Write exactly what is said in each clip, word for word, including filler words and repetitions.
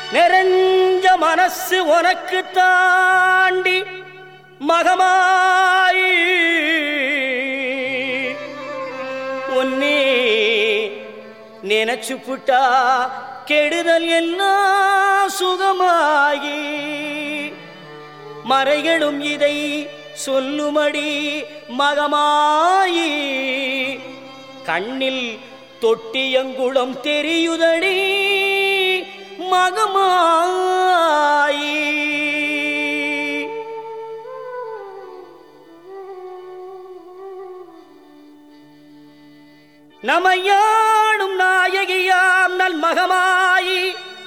நிறைஞ்ச மனசு உனக்கு தாண்டி மகமாய் உன்னே நினைச்சு புட்டா கெடுதல் எல்லாம் சுகமாகி மறைகளும் இதை சொல்லுமடி மகமாயி கண்ணில் தொட்டியங்குளம் தெரியுதடி மகமாயி நமையாடும் நாயகியாம் நல் மகமாயி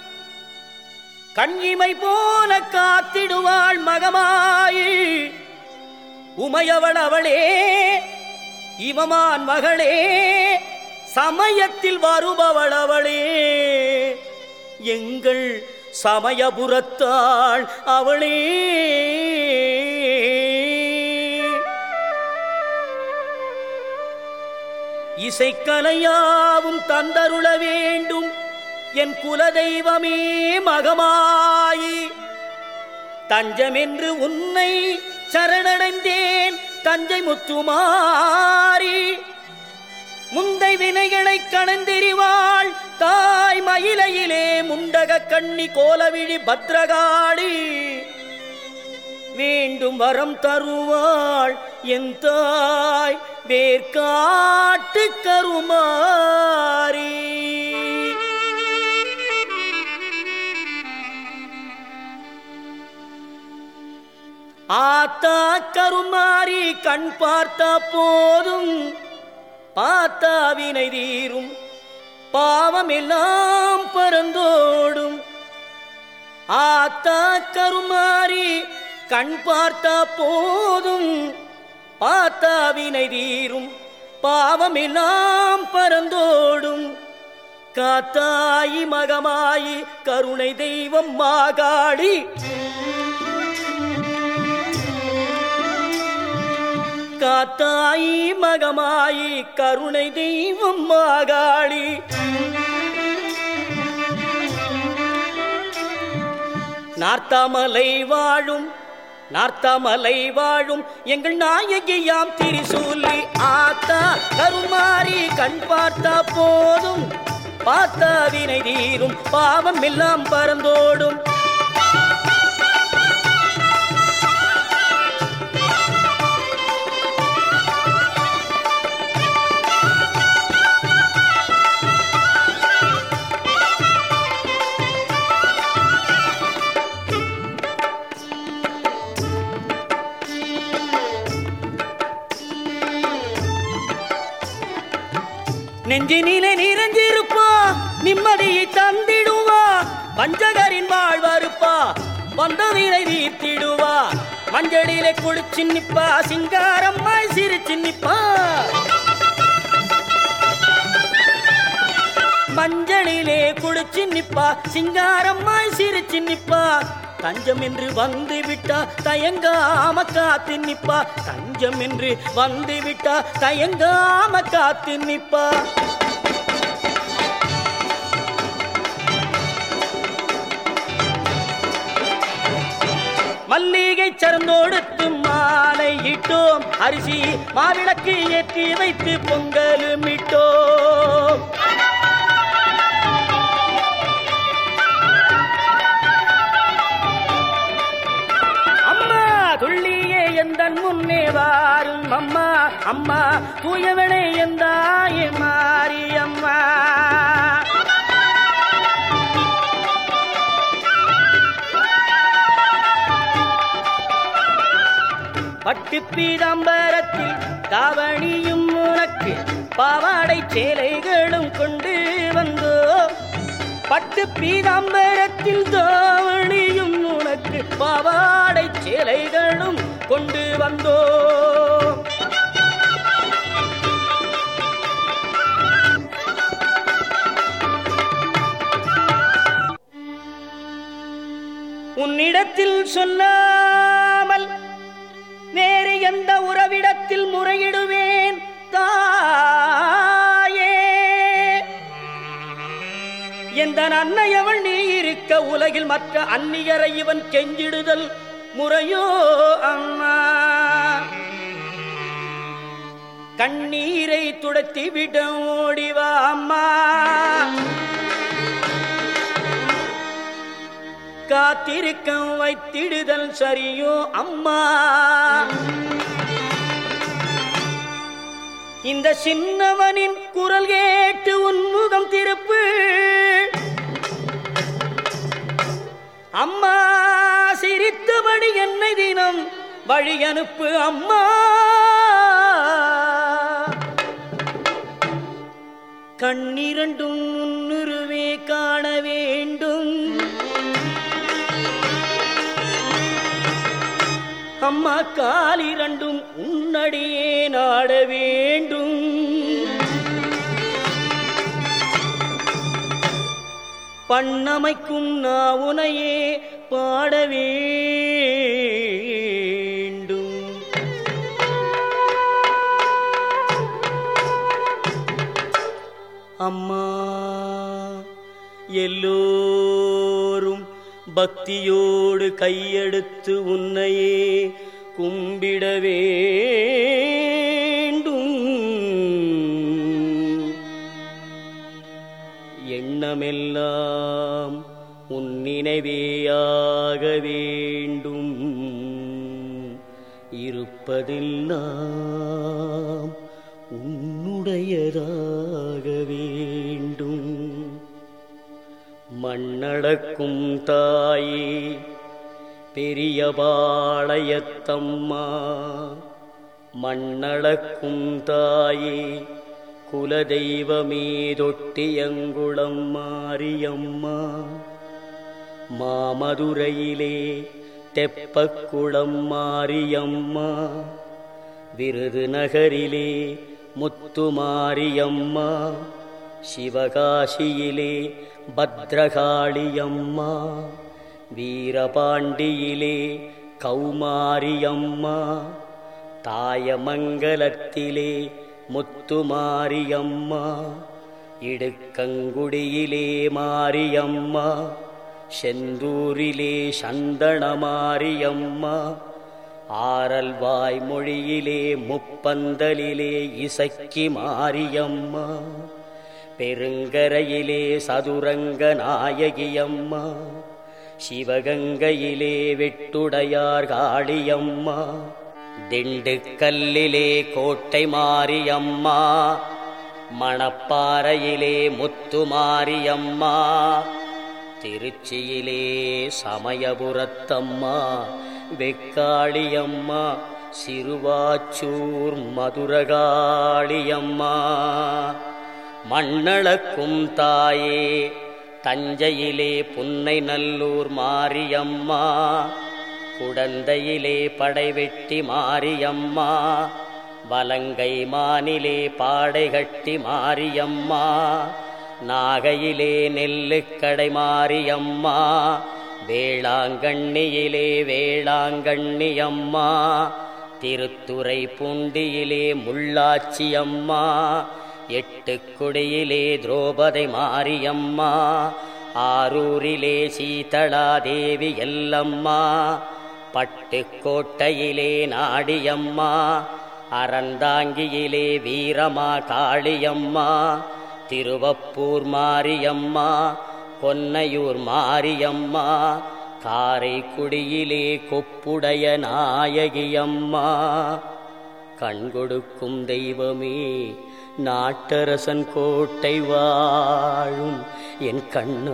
கண்ணிமை போல காத்திடுவாள் மகமாயி உமையவள் அவளே இவமான் மகளே சமயத்தில் வருபவள் அவளே எங்கள் சமயபுரத்தாள் அவளே இசைக்கலையாவும் தந்தருள வேண்டும் என் குலதெய்வமே மகமாயி தஞ்சமென்று உன்னை சரணடைந்தேன் தஞ்சை முத்துமாரி முந்தை வினைகளை கணந்தெறிவாள் தாய் மயிலையிலே முண்டக கண்ணி கோலவிழி பத்ரகாளி வேண்டும் வரம் தருவாள் என் தாய் வேர்காட்டு கருமாரி ஆத்தா கருமாரி கண் பார்த்தா போதும் பார்த்தா வினை தீரும் பாவம் எல்லாம் பறந்தோடும் ஆத்தா கருமாரி கண் பார்த்தா போதும் பார்த்தா வினை தீரும் பாவம் எல்லாம் பறந்தோடும் காத்தாயி மகமாயி கருணை தெய்வம் மாகாளி காத்தாயி மகமாயி கருணை தெய்வம் மாகாளி நார்த்தாமலை வாழும் நார்த்தாமலை வாழும் எங்கள் நாயகியாம் திரிசூலி ஆத்தா கருமாரி கண் பார்த்தா போதும் பார்த்தா வினை தீரும் பாவம் எல்லாம் பறந்தோடும் நெஞ்சினிலே நிறைஞ்சிருப்பா நிம்மதியை தந்திடுவா பஞ்சகரின் வாழ்வருப்பா வந்தவினை தீர்த்திடுவா மஞ்சளிலே குளிச்சு நிப்பா சிங்காரம்மாய் சிரிச்சு நிப்பா மஞ்சளிலே குளிச்சு நிப்பா சிங்காரம்மாய் சிரிச்சு நிப்பா தஞ்சம் என்று வந்து விட்டா தயங்காம காத்து நிப்பா தஞ்சம் என்று வந்து விட்டா தயங்காம காத்து நிப்பா மல்லிகை சரந்தோடுத்து மாலை இட்டோம் அரிசி மாவிளக்கு ஏற்றி வைத்து பொங்கலும் இட்டோம் துள்ளியே எந்தன் முன்னே வாரும் அம்மா அம்மா தூயவனே எந்தாயே மாறி அம்மா பட்டு பீதாம்பரத்தில் தாவணியும் உனக்கு பாவாடை சேலைகளும் கொண்டு வந்தோ பட்டு பீதாம்பரத்தில் தாவணியும் உனக்கு பாவாடை சேலைகளும் கொண்டு வந்தோ உன்னிடத்தில் சொல்லாமல் வேறு எந்த உறவிடத்தில் முறையிடுவேன் தாயே எந்த அன்னையவள் நீ இருக்க இருக்க உலகில் மற்ற அந்நியரை இவன் கெஞ்சிடுதல் முறையோ அம்மா? கண்ணீரை துடைத்தி விட ஓடிவா அம்மா, காத்திருக்கம் வைத்திடுதல் சரியோ அம்மா? இந்த சின்னவனின் குரல் கேட்டு உன்முகம் திருப்பு அம்மா, சிரித்தபடி என்னை தினம் வழி அனுப்பு அம்மா. கண்ணிரண்டும் முன்னுருவே காண வேண்டும் அம்மா, காலிரண்டும் உன்னடியே நாட வேண்டும். பண்ணமைக்கும் நாவுனையே பாட வேண்டும். அம்மா, எல்லோரும் பக்தியோடு கையெடுத்து உன்னையே கும்பிட வேண்டும். எண்ணமெல்லாம் உன் நினைவேயாக வேண்டும். இருப்பதெல்லாம் உன்னுடையதாக வேண்டும். மண்ணளக்கும் தாயே பெரிய பாளையத்தம்மா, மண்ணளக்கும் தாயே குலதெய்வமே தொட்டியங்குளம் மாரியம்மா, மாமதுரையிலே தெப்பக்குளம் மாரியம்மா, விருதுநகரிலே முத்துமாரியம்மா, சிவகாசியிலே பத்ரகாளியம்மா, வீரபாண்டியிலே கௌமாரியம்மா, தாயமங்கலத்திலே முத்துமாரியம்மா, இடுக்கங்குடியிலே மாரியம்மா, செந்தூரிலே சந்தனமாரியம்மா, ஆரல்வாய் மொழியிலே முப்பந்தலிலே இசக்கி மாரியம்மா, பெருங்கரையிலே சதுரங்க நாயகியம்மா, சிவகங்கையிலே வெட்டுடையார் காளியம்மா, திண்டுக்கல்லிலே கோட்டை மாரியம்மா, மணப்பாறையிலே முத்துமாரியம்மா, திருச்சியிலே சமயபுரத்தம்மா வெக்காளியம்மா, சிறுவாச்சூர் மதுரகாளியம்மா, மண்ணளக்கும் தாயே தஞ்சையிலே புன்னை நல்லூர் மாரியம்மா, குடந்தையிலே படைவெட்டி மாரியம்மா, வலங்கை மானிலே பாடைகட்டி மாரியம்மா, நாகையிலே நெல்லுக்கடை மாரியம்மா, வேளாங்கண்ணியிலே வேளாங்கண்ணியம்மா, திருத்துறை பூண்டியிலே முள்ளாச்சியம்மா, எட்டுக்குடியிலே திரௌபதி மாரியம்மா, ஆரூரிலே சீதளாதேவி எல்லம்மா, பட்டுக்கோட்டையிலே நாடியம்மா, அறந்தாங்கியிலே வீரமா காளியம்மா, திருவப்பூர் மாரியம்மா, கொன்னையூர் மாரியம்மா, காரைக்குடியிலே கொப்புடைய நாயகியம்மா, கண்கொடுக்கும் தெய்வமே நாட்டரசன் கோட்டை வாழும் என்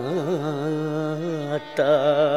கண்ணாத்தா,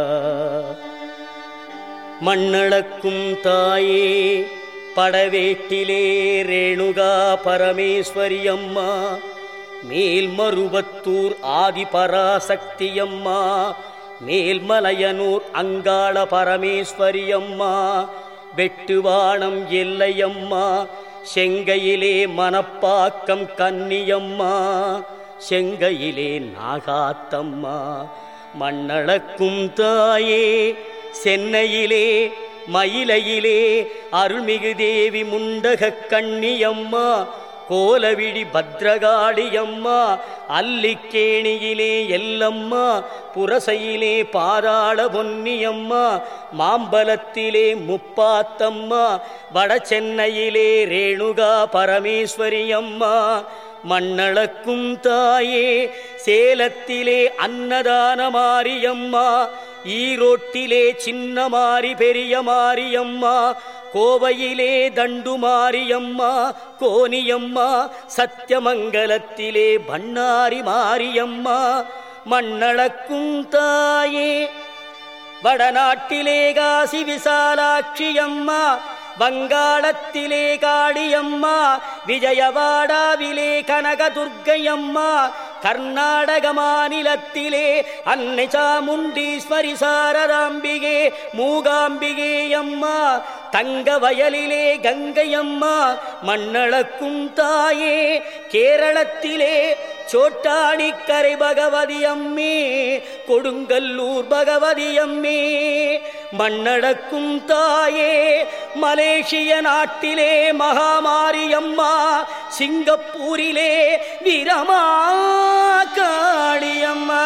மண்ணளக்கும் தாயே படவேட்டிலே ரேணுகா பரமேஸ்வரியம்மா, மேல்மருவத்தூர் ஆதிபராசக்தியம்மா, மேல்மலையனூர் அங்காள பரமேஸ்வரியம்மா, வெட்டுவானம் எல்லையம்மா, செங்கையிலே மணப்பாக்கம் கன்னியம்மா, செங்கையிலே நாகாத்தம்மா, மண்ணளக்கும் தாயே சென்னையிலே மயிலையிலே அருள்மிகு தேவி முண்டக கண்ணியம்மா, கோலவிழி பத்ரகாளியம்மா, அல்லிக்கேணியிலே எல்லம்மா, புரசையிலே பாதாள பொன்னியம்மா, மாம்பலத்திலே முப்பாத்தம்மா, வடசென்னையிலே ரேணுகா பரமேஸ்வரியம்மா, மண்ணளக்கும் தாயே சேலத்திலே அன்னதான மாரியம்மா, ஈரோட்டிலே சின்ன மாரி பெரிய மாரியம்மா, கோவையிலே தண்டு மாரியம்மா, கோனியம்மா, சத்தியமங்கலத்திலே பண்ணாரி மாரியம்மா, மண்ணளக்கும் தாயே வடநாட்டிலே காசி விசாலாட்சியம்மா, வங்காளத்திலே காளியம்மா, விஜயவாடாவிலே கனகதுர்க்கையம்மா, கர்நாடக மாநிலத்திலே அன்னை சாமுண்டீஸ்வரி சாரதாம்பிகே மூகாம்பிகே அம்மா, தங்க வயலிலே கங்கையம்மா, மண்ணளக்கும் தாயே கேரளத்திலே சோட்டாணிக்கரை பகவதி அம்மே, கொடுங்கல்லூர் பகவதி அம்மே, மண்ணடக்கும் தாயே மலேசிய நாட்டிலே மகாமாரியம்மா, சிங்கப்பூரிலே வீரமா காளியம்மா.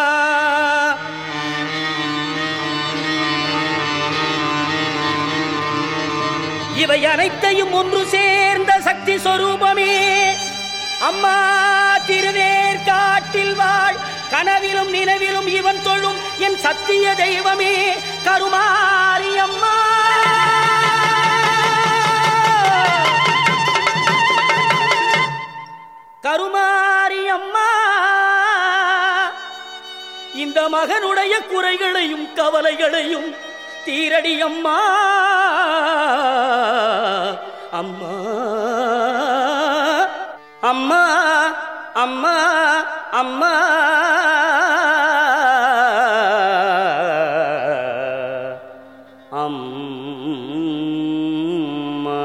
இவை அனைத்தையும் ஒன்று சேர்ந்த சக்தி சொரூபமே அம்மா திருவேற்காட்டில் வாழ், கனவிலும் நினைவிலும் இவன் தொழும் என் சத்திய தெய்வமே கருமாரியம்மா. கருமாரியம்மா, இந்த மகனுடைய குறைகளையும் கவலைகளையும் தீரடியம்மா. அம்மா அம்மா அம்மா அம்மா அம்மா.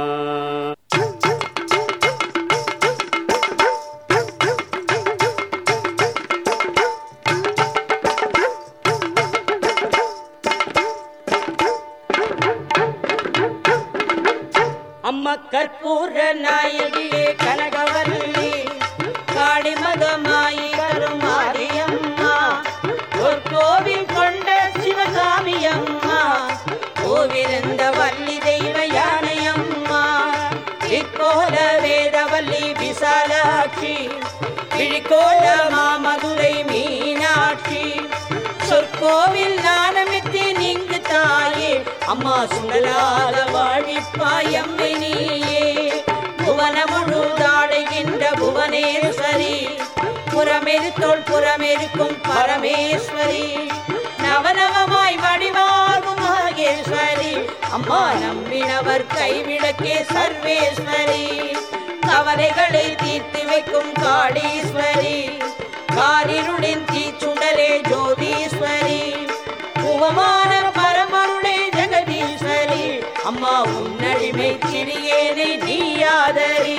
அம்மா கற்பூர நாயகியே கனகவல்லி, காளி மகமாயி கருமாரியம்மா, ஒரு கோவில் கொண்ட சிவகாமியம்மா, கோவிலிருந்த வள்ளி தெய்வ யானையம்மா, இக்கோல வேதவல்லி விசாலாட்சி, விழிக்கோல மாமதுரை மீனாட்சி, சொற்கோவில் நாணமித்து நீங்கு தாயே அம்மா சுடலாத வாழிப்பாயம்மை நீயே, புவன முழுதாடுகின்ற புவனேஸ்வரி, புறமெருத்தோள் புறமெருக்கும் பரமேஸ்வரி, நவநவமாய் வடிவாகும் மகேஸ்வரி, அம்மா நம்பினவர் கைவிளக்கே சர்வேஸ்வரி, கவலைகளை தீர்த்து வைக்கும் காளீஸ்வரி, காரிருளின் தீச்சுடலே ஜோதீஸ்வரி, புவமான பரமருளே ஜெகதீஸ்வரி, அம்மா உன்னடிமை சிறியேனை நீயாதரி.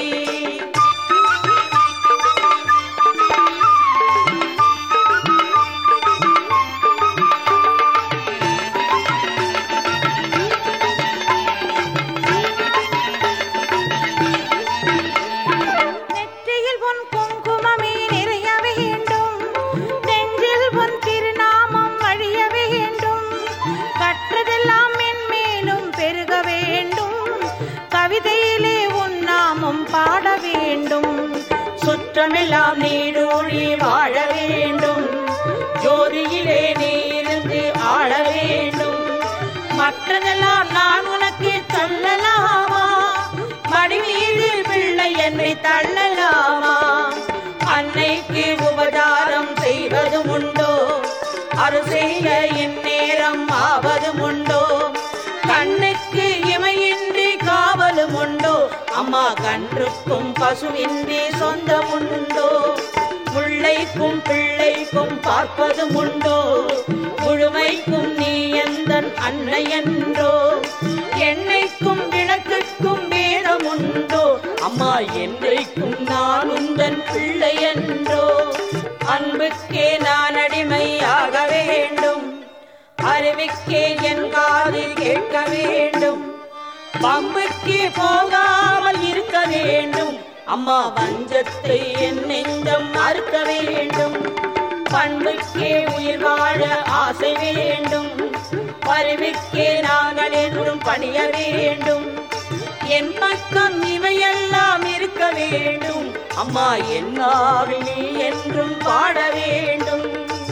பாட வேண்டும் சுற்றமெல்லாம் நீடூழி வாழ வேண்டும், ஜோதியிலே நீ இருந்து ஆள வேண்டும், மற்றதெல்லாம் நான் உனக்கு தள்ளலாமா, மடிமீதில் பிள்ளை என்னை தள்ளலாமா, அன்னைக்கு உபதாரம் செய்வதும் உண்டோ, அருள் செய்ய என் நேரம் ஆவதும் உண்டோ, கண்ணுக்கு இமையின்றி காவலும் உண்டோ, அம்மா கன்றுக்கும் பசுவின்றி சொந்தமுண்டோ, முல்லைக்கும் பிள்ளைக்கும் பார்ப்பதும் உண்டோ, முழுமைக்கும் நீ எந்தன் அன்னை என்றோ, எண்ணெய்க்கும் விளக்குக்கும் வேதம் உண்டோ, அம்மா என்றைக்கும் நான் உந்தன் பிள்ளை என்றோ, அன்புக்கே நான் அடிமையாக வேண்டும், அறிவுக்கே என் காதில் கேட்க வேண்டும், பம்புக்கு போகாமல் இருக்க வேண்டும், அம்மா வஞ்சத்தை என் நெஞ்சம் மறுக்க வேண்டும். பண்புக்கே உயிர் வாழ ஆசை வேண்டும். பரிவுக்கே நாங்கள் என்றும் பணிய வேண்டும். என் பக்கம் இவையெல்லாம் இருக்க வேண்டும். அம்மா என்னாவில் நீ என்றும் பாட வேண்டும்.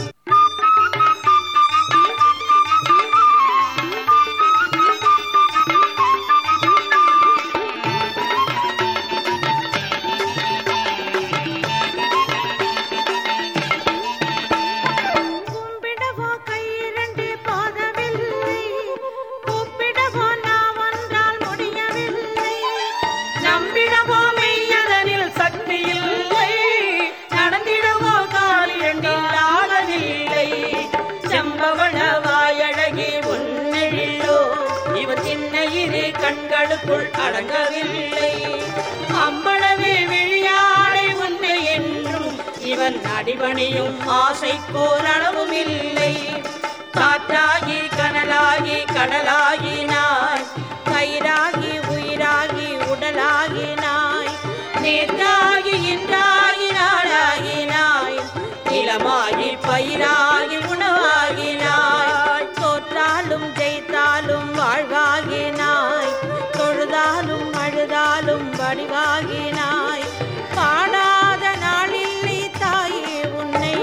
கண்களுக்குள் அடங்கவில்லை அம்பளவே விழியாடை உன்னை என்றும் இவன் அடிபணியும் ஆசைக்கோர் அளவும் இல்லை. காற்றாகி கனலாகி கடலாகினாய், கயிறாகி உயிராகி உடலாகினாய், நேற்றாகி இன்றாகி நாளாகினாய், நிலமாகி பயிராகி உணவாகினாய், தோற்றாலும் ஜெயித்தாலும் வாழ்வாகினாய், தொழுதாலும் அழுதாலும் வடிவாகினாய், பாடாத நாளில்லை தாயே உன்னை.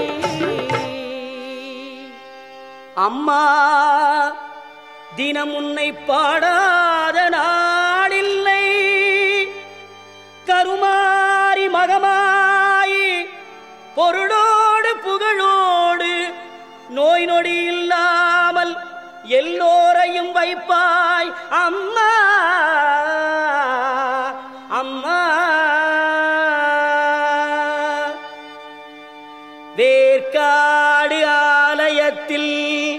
அம்மா தினம் உன்னை பாடாத நாளில்லை. கருமாரி மகமாயி பொருளோடு புகழோடு நோய் நொடி இல்லாமல் எல்லோரையும் வைப்பாய் அம்மா. அம்மா வேர்க்காடு ஆலயத்தில்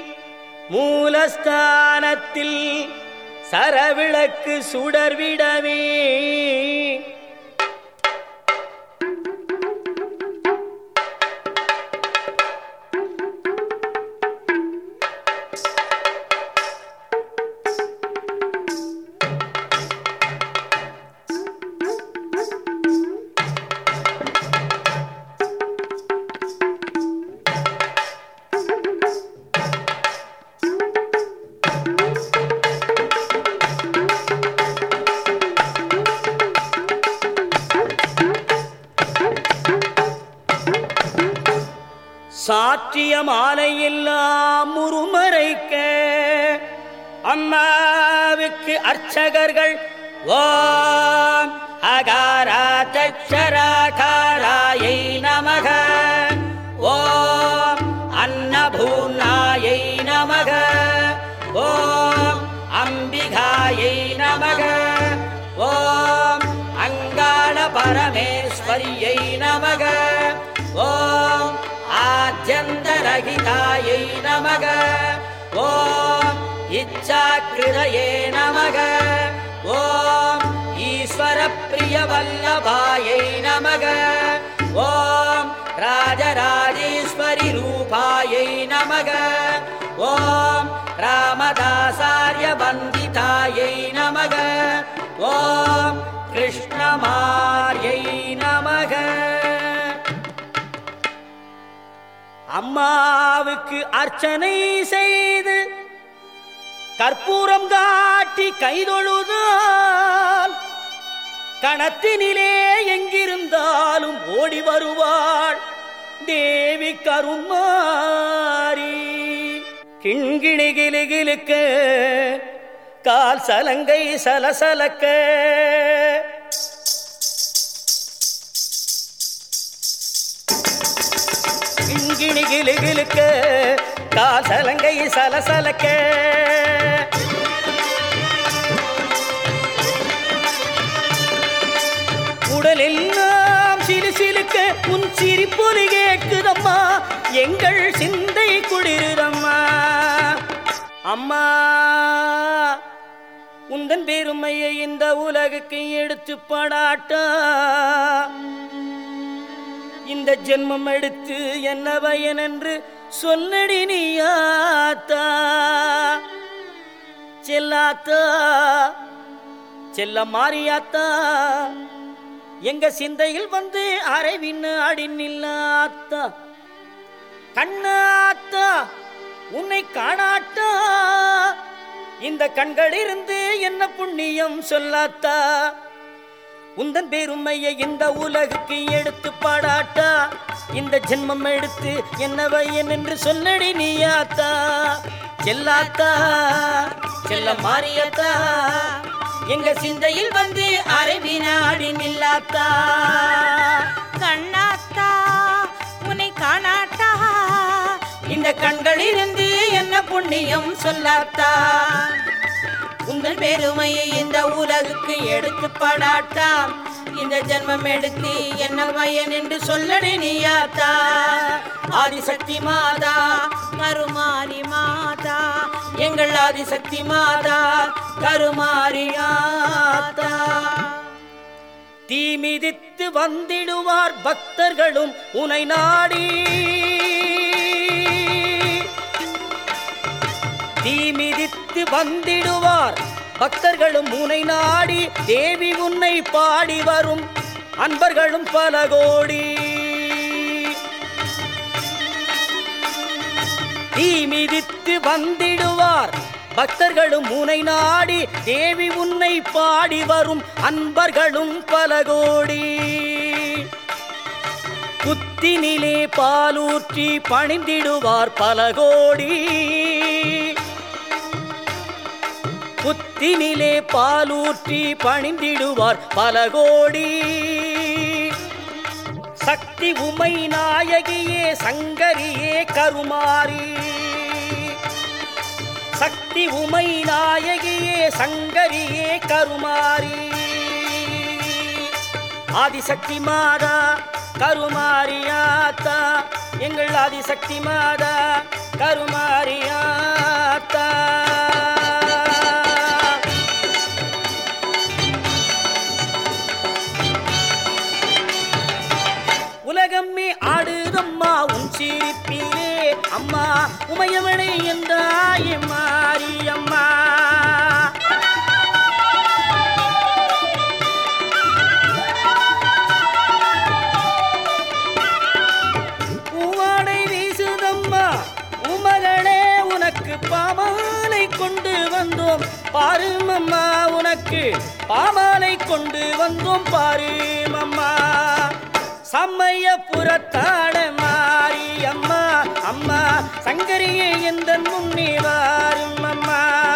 மூலஸ்தானத்தில் சரவிளக்கு சுடர்விடவே சாற்றிய மாலையெல்லாம் முறுமறைக்க அம்மாவுக்கு அர்ச்சகர்கள் ஓம் அகாரா தச்சராகாராயை நமக, ஓம் அன்னபூர்ணாயை நமக, ஓம் அம்பிகாயை நமக, ஓம் அங்காள பரமேஸ்வரியை நமக, ஓம் ஆத்யந்தரகிதாயை நமக, ஓம் இச்சாக்கிருதயே நமக, ஓம் ஈஸ்வர பிரிய வல்லபாயை நமக, ஓம் ராஜராஜேஸ்வரி ரூபாயை நமக, ஓம் ராமதாசார்ய வந்திதாயை நமக, ஓம் கிருஷ்ணமார்யை நமக. அம்மாவுக்கு அர்ச்சனை செய்து கற்பூரம் காட்டி கைதொழுதால் கணத்தினிலே எங்கிருந்தாலும் ஓடி வருவாள் தேவி கருமாரி. கிண்கிணி கிளுகிளுக்க கால் சலங்கை சலசலக்க கிண்கிணி கிளுகிளுக்க கால் சலங்கை சலசலக்க உடலெல்லாம் சிலு சிலுக்க உன் சிரிப்பொலி கேட்குதம்மா, எங்கள் சிந்தை குளிருதம்மா. அம்மா உந்தன் பெருமையை இந்த உலகுக்கு எடுத்து படாட்டா, இந்த ஜென்மம் எடுத்து என்ன பயன் என்று சொல்லடி நீயாத்தா. செல்லாத்தா செல்ல மாறியாத்தா எங்க சிந்தையில் வந்து அரைவின் ஆடி நில்லாத்தா கண்ணாத்தா உன்னை காணாட்டா இந்த கண்களிலிருந்து என்ன புண்ணியம் சொல்லாத்தா உந்தன் பெருமையை இந்த உலகுக்கு எடுத்து பாடாட்டா இந்த ஜென்மம் எடுத்து என்ன வையன் என்று சொல்லடி நீயாத்தா செல்லாத்தா செல்ல மாறியத்தா எங்க சிந்தையில் வந்து அரைவினாடி நில்லாத்தா கண்ணாத்தா உன்னை காணாட்டா இந்த கண்களிலிருந்து என்ன புண்ணியம் சொல்லாத்தா உங்கள் பெருமையை இந்த உலகுக்கு எடுத்து பாடாட்டா இந்த ஜென்மம் எடுத்து என்ன பயன் என்று சொல்லடி நீயாத்தா ஆதிசக்தி மாதா கருமாரி மாதா எங்கள் ஆதிசக்தி மாதா கருமாரியாத்தா தீ மிதித்து வந்திடுவார் பக்தர்களும் உனை நாடி தீ மிதித்து வந்திடுவார் பக்தர்களும் உனை நாடி தேவி உன்னை பாடி வரும் அன்பர்களும் பல கோடி தீ மிதித்து வந்திடுவார் பக்தர்களும் உனை நாடி தேவி உன்னை பாடி வரும் அன்பர்களும் பல கோடி புத்தினிலே பாலூற்றி பணிந்திடுவார் பல கோடி புத்தினிலே பாலூற்றி பணிந்திடுவார் பல கோடி சக்தி உமை நாயகியே சங்கரியே கருமாரி சக்தி உமை நாயகியே சங்கரியே கருமாரி ஆதிசக்தி மாதா கருமாரியாத்தா எங்கள் ஆதிசக்தி மாதா கருமாரியாத்தா உலகமே ஆடுதம்மா உன் சிரிப்பிலே அம்மா உமையவளை என்றாய் மாரியம்மா பூவாடை வீசுதம்மா உமகளே உனக்கு பாமாலை கொண்டு வந்தோம் பாருமம்மா உனக்கு பாமாலை கொண்டு வந்தோம் பாருமம்மா சமயபுரத்தாட மாரியம்மா அம்மா சங்கரியே எந்த முன்னே வாரும் அம்மா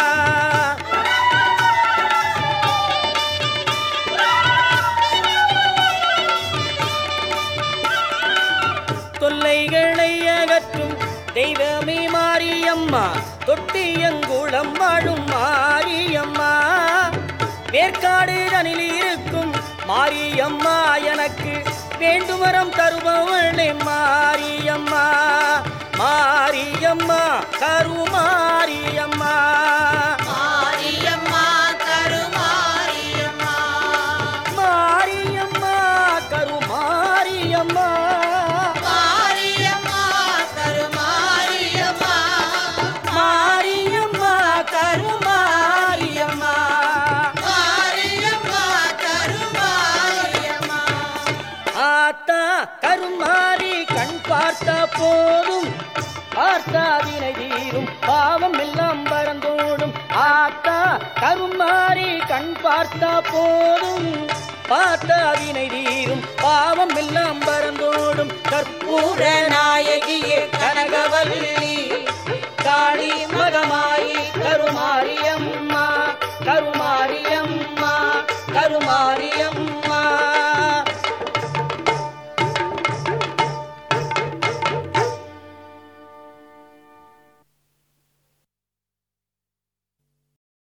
தொல்லைகளை அகற்றும் தெய்வமே மாரியம்மா தொட்டியங்குளம் வாழும் மாரியம்மா வேர்க்காடு தனில் இருக்கும் மாரியம்மா எனக்கு வேண்டுமரம் தருபவளே மாரியம்மா மாரியம்மா கருமாரியம்மா மாரியம்மா கருமாரியம்மா மாரியம்மா கருமாரியம்மா மாரியம்மா கருமாரியம்மா மாரியம்மா கருமாரியம்மா மாரியம்மா கருமாரியம்மா ஆத்தா கருமாரி கண் பார்த்த போதும் பார்த்தா வினை தீரும் பாவம் எல்லாம் பறந்தோடும் ஆத்தா கருமாரி கண் பார்த்த போதும் பார்த்தா வினை தீரும் பாவம் எல்லாம் பறந்தோடும் கற்பூர நாயகியே கனகவல்லி காளி மகமாயி கருமாரியம்மா கருமாரியம்மா கருமாரிய